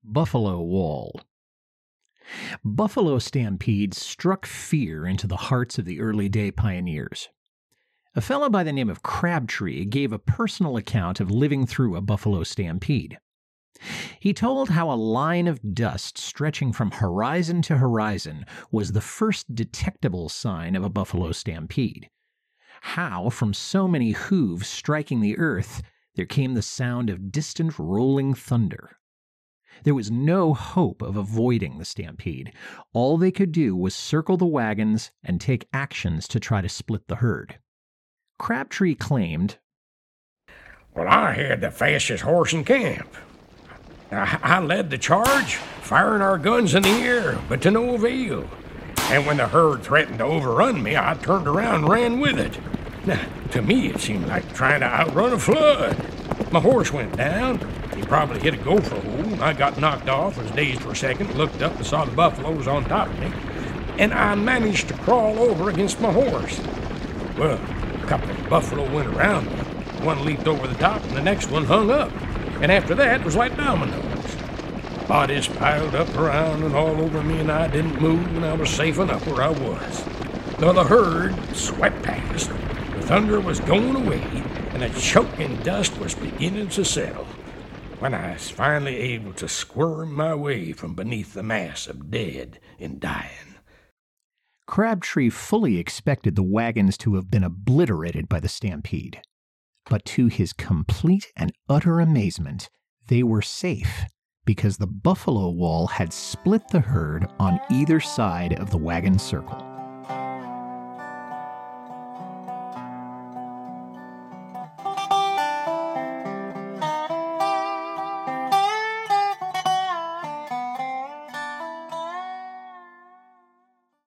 Buffalo Wall. Buffalo stampedes struck fear into the hearts of the early-day pioneers. A fellow by the name of Crabtree gave a personal account of living through a buffalo stampede. He told how a line of dust stretching from horizon to horizon was the first detectable sign of a buffalo stampede. How, from so many hooves striking the earth, there came the sound of distant rolling thunder. There was no hope of avoiding the stampede. All they could do was circle the wagons and take actions to try to split the herd. Crabtree claimed, "Well, I had the fastest horse in camp. I led the charge, firing our guns in the air, but to no avail. And when the herd threatened to overrun me, I turned around and ran with it. Now, to me, it seemed like trying to outrun a flood. My horse went down. He probably hit a gopher hole. I got knocked off, was dazed for a second, looked up and saw the buffaloes on top of me, and I managed to crawl over against my horse. Well, a couple of buffalo went around me. One leaped over the top, and the next one hung up. And after that, it was like dominoes. Bodies piled up around and all over me, and I didn't move, and I was safe enough where I was. Now the herd swept past. The thunder was going away, and the choking dust was beginning to settle, when I was finally able to squirm my way from beneath the mass of dead and dying." Crabtree fully expected the wagons to have been obliterated by the stampede. But to his complete and utter amazement, they were safe because the buffalo wall had split the herd on either side of the wagon circle.